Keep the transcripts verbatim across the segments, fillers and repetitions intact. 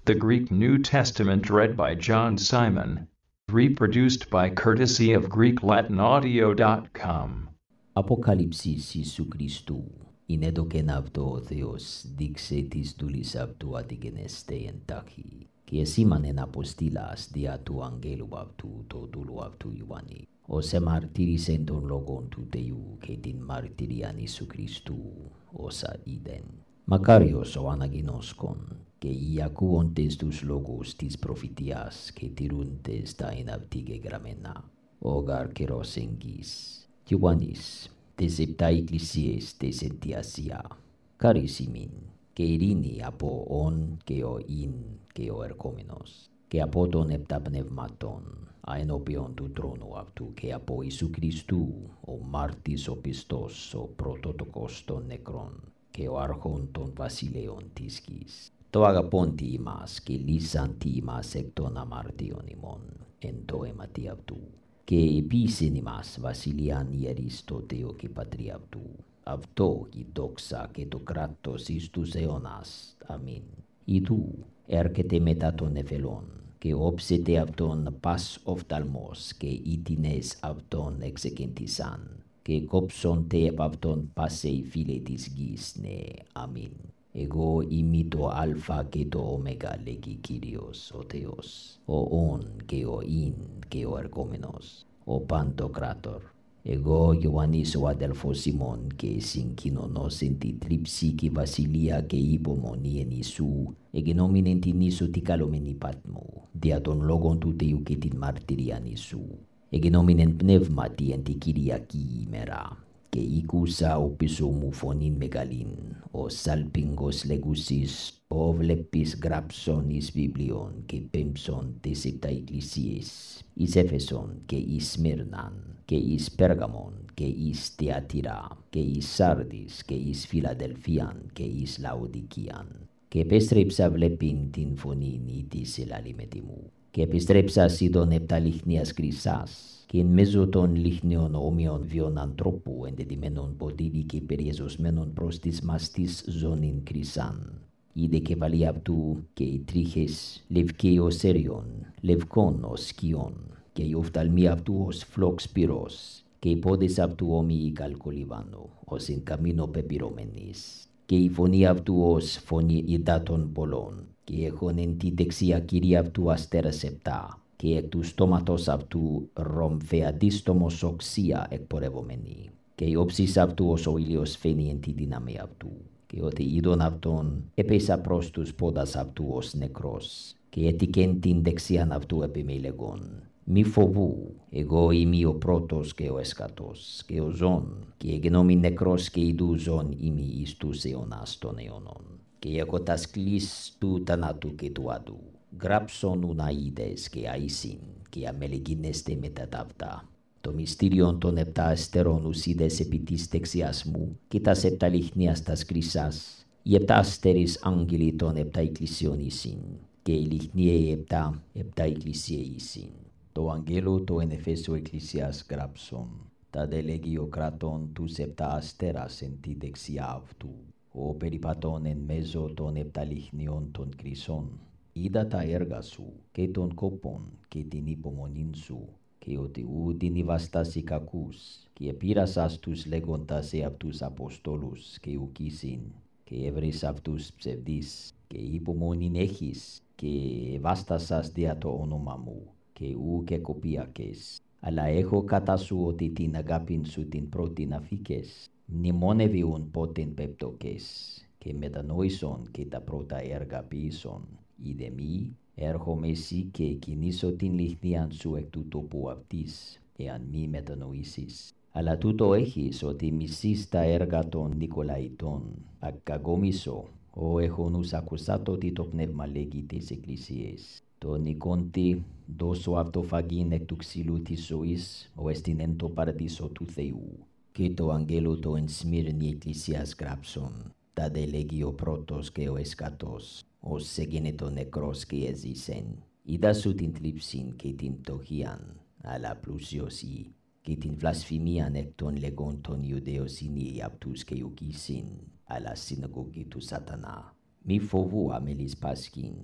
The Greek New Testament read by John Simon. Reproduced by courtesy of Greek Latin Audio dot com. Αποκαλύψεις Ιησού Χριστού, είναι το κεναυτό ο Θεός, δείξε της δούλης αυτού αντιγενεστέ εν τάχει, και εσήμανεν αποστήλας δια του αγγέλου αυτού το δούλου αυτού Ιωάννη, ως εμαρτύρησεν των λόγων του Θεού και την μαρτυρίαν Ιησού Χριστού, όσα είδεν. Μακάριος ο αναγινώσκον, και οι ακούοντες τους λόγους της προφητείας και τηρούντες τα εν αυτοί γεγραμμένα. Ο γαρ καιρός εγγύς. Ιωάννης, τες επτά εκκλησίες τες εν τη Ασία. Χάρις ημίν, και ειρήνη από ον και ο ειν και ο ερχόμενος, και από των επτά πνευματών, αενώπιον του τρόνου αυτού, και από Ιησού Χριστού, ο μάρτης ο πιστός, ο πρωτότοκος των νεκρών, και ο αρχών των βασιλέων της γης. Το αγαπώντι ημάς και λύσαντι ημάς εκ των αμαρτίων ημών, εν το αίματι αυτού. Και επίσην ημάς βασιλείαν ιερείς το Θεό και Πατρί αυτού. Αυτό η δόξα και το κράτος εις τους αιώνας. Αμήν. Ιδού έρχεται μετά των νεφελών, και όψεται αυτόν πας οφθαλμός, και οι τινές αυτόν εξεκέντησαν, και κόψονται επ' αυτόν πάσε οι φίλοι της γης. Ναι, αμήν. Εγώ είμαι το Αλφα και το Ωμέγα, λέγει Κύριος ο Θεός, ο ον και ο ειν και ο ερχόμενος, ο παντοκράτορ. Εγώ Ιωάννης ο αδελφός ημών, και συγκοινωνός εν τη τρίψη και βασιλεία και υπομονή εν Ιησού, εγενόμην εν την Ιησού τη καλωμένη Πάτμου, δια των λόγων του Θεού και την μαρτυρίαν Ιησού, εγενόμην εν πνεύματι εν τη Κυριακή ημέρα. Και ήκουσα οπίσω μου φωνήν μεγαλήν, ο σάλπιγγος λέγουσις, ο βλέπεις γράψον εις βιβλίον και πέμψον τες επτά εκκλησίες, εις Έφεσον και εις Σμύρναν και εις Πέργαμον και εις Τυατείρα και εις Σάρδης και εις Φιλαδελφίαν και εις Λαοδικίαν. Και επέστρεψα βλέπειν την φωνήν ή της ελαλήμετη μου. Και επιστρέψα σίδων επτά λιχνίας χρυσάς, και εν μέσω των λιχνιών όμοιων βιών ανθρώπου εντετημένων ποτήρι και περιεζωσμένων προς της μαστής ζώνην χρυσάν. Είδε κεφαλή αυτού και οι τρίχες λευκαίος έριον, λευκόν ως σκιών, και οι οφθαλμοί αυτού ως φλόξ πυρός, και οι πόδες αυτού όμοιοι καλκολιβάνου, ως εν καμίνο πεπυρωμένης, και η φωνή αυτού ως φωνή υδάτων πολλών, και έχων εν τη δεξιά κυρία αυτού αστέρας επτά, και εκ του στόματος αυτού ρομφεαντίστομος οξία εκπορευομένη, και η όψης αυτού ως ο ήλιος φαίνει εν τη δύναμη αυτού. Και ότι είδον αυτόν έπεσα προς τους πόδας αυτού ως νεκρός, και έτικεν την δεξιάν αυτού επιμέλεγον. Μη φοβού, εγώ είμαι ο πρώτος και ο εσκατός, και ο ζών, και εγενόμην νεκρός και ειδού ζών είμαι εις τους αιώνας των αιώνων. Και έχω τας κλείς του θανάτου και του άδου. Γράψον ουνα είδες και αΐσιν, και αμελεγίνεστε μετά τα αυτά. Το μυστήριον των επτά αστερών ουσίδες επί της δεξιάς μου, και τας επτά λιχνίας τας χρυσάς. Οι επτά αστέρες άγγελοι των επτά εκκλησιών εισιν, και οι λιχνιαίοι επτά, επτά εκκλησιαίοι εισιν. Το αγγέλο το εν Εφέσου εκκλησιάς γράψον, τα δε λέγει ο κρατών τους επτά αστέρας εν τη δεξιά αυτού, ο περιπατών εν μέσω των επτά λιχνιών των χρυσών. Είδα τα έργα σου και των κόπων και την υπομονήν σου, και ότι ου την υβαστάσι κακούς, και επήρασας τους λέγοντας εαυτούς αποστόλους και ουκίσιν, και έβρες αυτούς ψευδείς, και υπομονήν έχεις, και ευάστασας δια το όνομα μου, και ου και κοπίακες. Αλλά έχω κατά σου ότι την αγάπην σου την πρώτην αφήκες, μνημόνευιον πότεν πεπτοκές, και μετανόησον και τα πρώτα έργα ποιήσον. Είδε μη, έρχομαι εσύ και κινήσω την λιχνίαν σου εκ του τόπου αυτής, εάν μη μετανοήσεις. Αλλά τούτο έχεις ότι μισείς τα έργα των Νικολαϊτών. Ακκαγόμισο, ο έχονους ακουσάτο τι το πνεύμα λέγει τις εκκλησίες. Το νικόντι δώσω αυτοφαγήν εκ του ξύλου της ζωής, ο εστιν εν το παραδείσο του Θεού. Και το αγγέλο το εν Σμύρνη εκκλησίας γράψον, τα δε λέγει ο πρώτος και ο εσκατός, ως εγένετο νεκρός και έζησεν. Είδα σου την θλίψην και την πτωχίαν, αλλά πλούσιος ή, και την βλασφημίαν εκ των λεγών των Ιουδαίος είναι αυτούς και ουκίσιν, αλλά συναγωγή του σατανά. Μη φοβού αμελής πάσχην,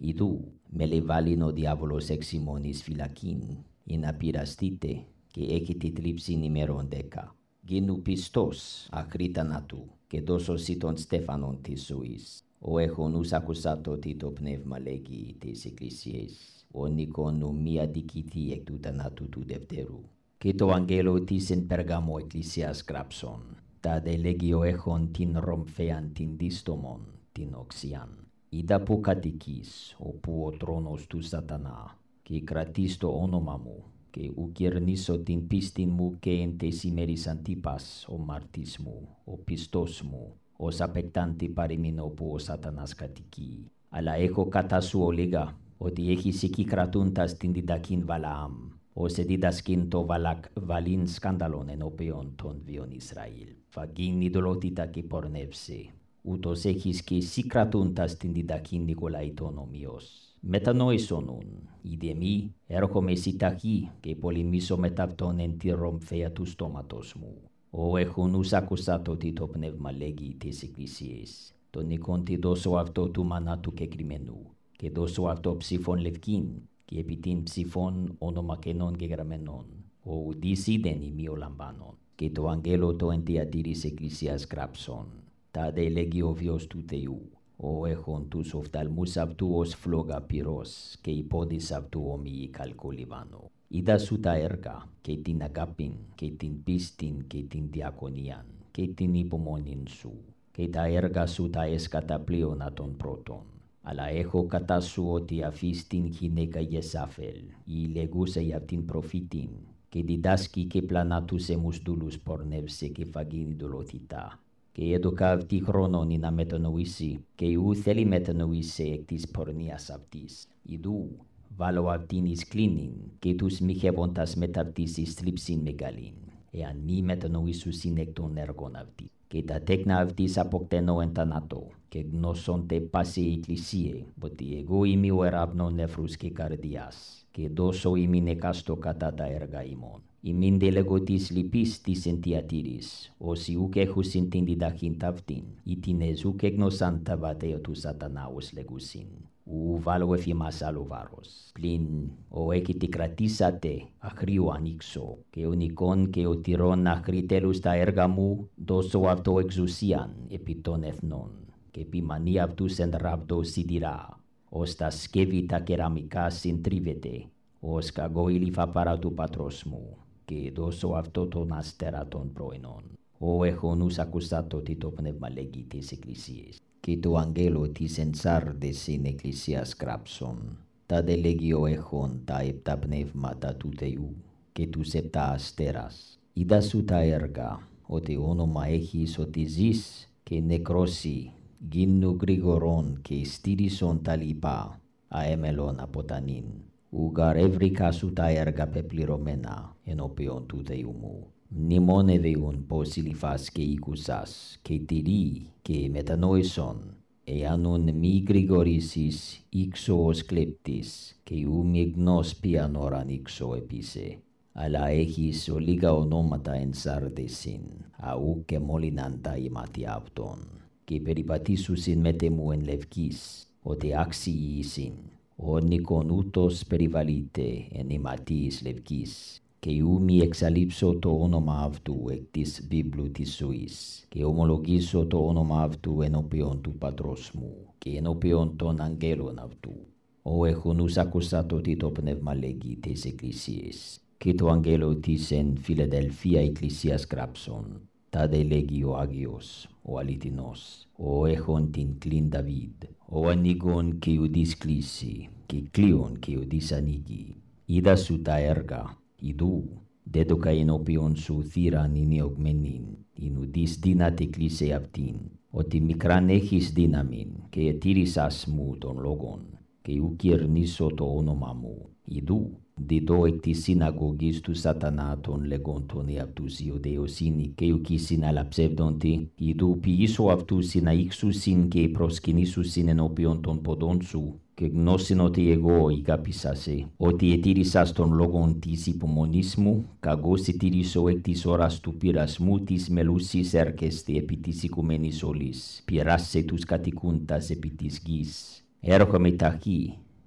Idu, mele valino diavolos eximonis philakin, in apirastite, que ecitit lipsi nimeron deca. Genu pistos acritanatu, que dosos siton Stephanon tis suis, o echon us accusato tito pneuma legi tis ecclesies, o nicon num mia diciti ectutanatu tu defteru. Cito angelo tis in Pergamo ecclesias grapson, ta de legio echon tin romfean tin distomon, tin oxian. Ida pu catequis, o puo tronos tu satana, que gratisto onomamu, que ucierniso tin pistin mu que ente simeris antipas, o martismu, o pistosmu, o sapectanti parimino pu o satanas catiki. Ala eco catasu oliga, o dieci siki kratuntas tin didakin valaam, o sedidaskin to valak valin skandalon en opeon ton vion Israel. Fagin idolotita ki pornevse, utos echis ki sikratuntas tin didakin Nicolaiton-omios. Metanoisonun, idemi, ercome sitaki, que polimiso metapton en tirom featus tomatosmu. O echunus accusato tito pneuma legi tis ecclesies, toni conti doso avto tu manatu que crimenu, que doso avto psifon levkin, que epitin psifon onomakenon gegramenon, o disiden imio lambanon, que to angelo to entia diris ecclesias grapson, ta de legio vios tuteu, o echon tus oftalmus abtuos floga piros, que ipodis abtuomi calcolivano. Ida suta erga, que tin agapin, que tin pistin, que tin diaconian, que tin ipomonin su, que ta erga suta escata plionaton proton. Ala echo katasu oti afistin hineka yesafel, i leguse yaptin profitin, que didaski que planatus emus dulus pornevse que fagin idolotita, que educav ti chronon in metanoisi, que u theli metanoise ectis pornias aptis, idu, valo aptinis clinin, que tus michevontas metaptis istripsin megalin, ean mi metanoisus in ecton ergon aptis. Que ta tecna avtis apocteno entanato, que gnosonte passe ecclesiae, boti ego imi verabno nefrus que cardias, que doso imi necasto catata erga imon. Imin delegotis lipis disentiatiris, o si uke husintin didachin tavtin, itines uke gnosanta vateotu satanaus legusin. U valo efimas alovaros, plin o ecitikratisate achriu anixo, que unicon que o tiron acritelus ta ergamu, doso avto exusian epiton ethnon, que pimani avtus en rabdo sidira, osta skevita ceramica sintrivete, os cagoili fa paratu patrosmu, que doso avto tonas teraton proenon, o echonus accusato tito pneuma legitis ecclesies. Que tu angelo tis ensardes in ecclesias grapson, ta de legio echon ta epta pneuma ta tuteu, que tu septa asteras. Ida suta erga, o te onoma echis otizis, que necrosi, ginnu grigoron, que stirison talipa, a emelon apotanin, ugar evrica suta erga pepliromena, en opion tuteumu. Nimone veiun posilifas que icusas, que tiri, que metanoison, e anun mi grigorisis ixo oscleptis, que um ignos pianoran ixo epise. Ala echis oliga onomata ensardesin, au que molinanta imati apton, que peripatisus in metemu en levkis, o te axiisin, o nicon utos perivalite en imatis levkis, que umi exalipso to onoma avtu ectis biblutis suis, que homologiso to onoma avtu enopion tu patrosmu, que enopion ton angelon avtu, o echonus accusato tito pneuma legi tes ecclesies, que to angelo tis en Philadelphia ecclesias grapson, ta de legio agios, o alitinos, o echon tin clin David, o anigon que udis clisi, que clion que udis anigi, ida suta erga, idu, deduca in opion su thiran in iogmenin, in udis dinat ecclise aptin, oti micran echis dinamin, que etiris asmu ton logon, que ucier niso to onomamu, idu, dido ectis synagogis tu satanaton legonton e aptus iudeosini, que ucisin ala psevdonti, idu pi iso aptus in aixusin, que proskinisus in opion ton podonsu, que gnosinoti ego igapisase, oti etirisas ton logon tis hipomonismu, cagos etiriso ectis oras tupiras mutis melusis erces de epitis icumenis solis, pirasse tus caticuntas epitis gis, ercome taci,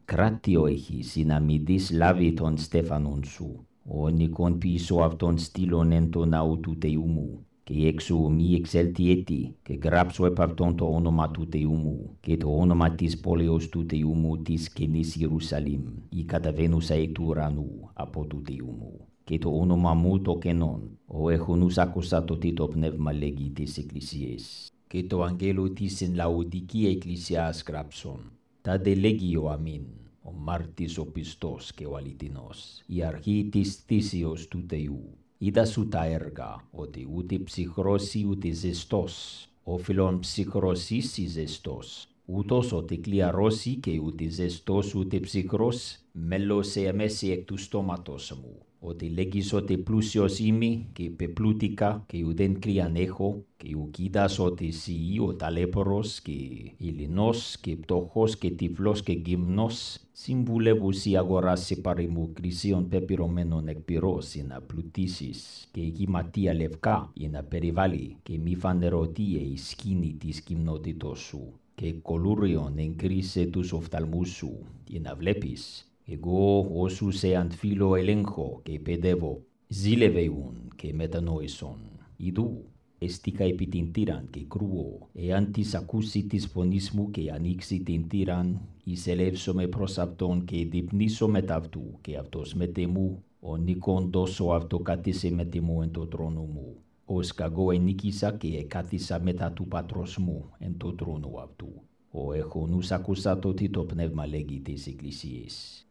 Κράτιο έχει συναμιδής λάβει τον Στέφανον σου, ο νικόν πίσω αυτόν στήλων εν το ναού του Θεού μου, και έξω μη εξέλθει έτη, και γράψω επ' αυτόν το όνομα του Θεού μου, και το όνομα της πόλεως του Θεού μου της καινής Ιερουσαλήμ, η καταβαίνουσα εκ του ουρανού από του Θεού μου. Και το όνομα μου το καινόν, ο έχονους άκουσα το τι το πνεύμα λέγει της εκκλησίες. Και το αγγέλο της εν Λαοδική εκκλησιάς γράψον. Τάδε λέγει ο αμήν, ο μάρτης ο πιστός και ο αληθινός, η αρχή της θύσεως του Θεού. Είδα σου τα έργα, ότι ούτε ψυχρός ή ούτε ζεστός, όφιλον ψυχρός ή ζεστός, ούτως ότι κλιαρός ή και ούτε ζεστός ούτε ψυχρός, μέλωσε εμέσει εκ του στόματος μου. Ότι λέγεις ότι πλούσιος είμαι και πεπλούτικα και ουδέν κρύαν έχω, και ουκίδας ότι εσύ ο ταλέπορος και Ελληνός και πτωχός και τυφλός και γυμνός, συμβουλεύουσι αγοράς σε παρήμου κρυσίων πεπυρωμένων εκ πυρός για να πλουτίσεις, και γυματία λευκά για να περιβάλλει, και μη φανερωτεί η σκήνη της γυμνότητος σου, και κολούριον εγκρίσε τους οφθαλμούς σου, για να βλέπεις. Εγώ όσου σε αντφύλω ελέγχω και παιδεύω, ζήλευεουν και μετανόησον. Ιδού, εστίκα επί την θύραν και κρούω, εάν της ακούσει της φωνής μου και ανοίξει την θύραν, εισελεύσομαι προς αυτόν και διπνήσω μετ' αυτού, και αυτός μετ' εμού, ο νικόν δώσω αυτό κάθισε μετ' εμού εν το τρόνο μου. Ως καγώ ενίκησα και εκάθισα μετά του πατρός μου εν το τρόνο αυτού. Ο έχονους ακούσα το τι το πνεύμα λέγει της εκκλησίες.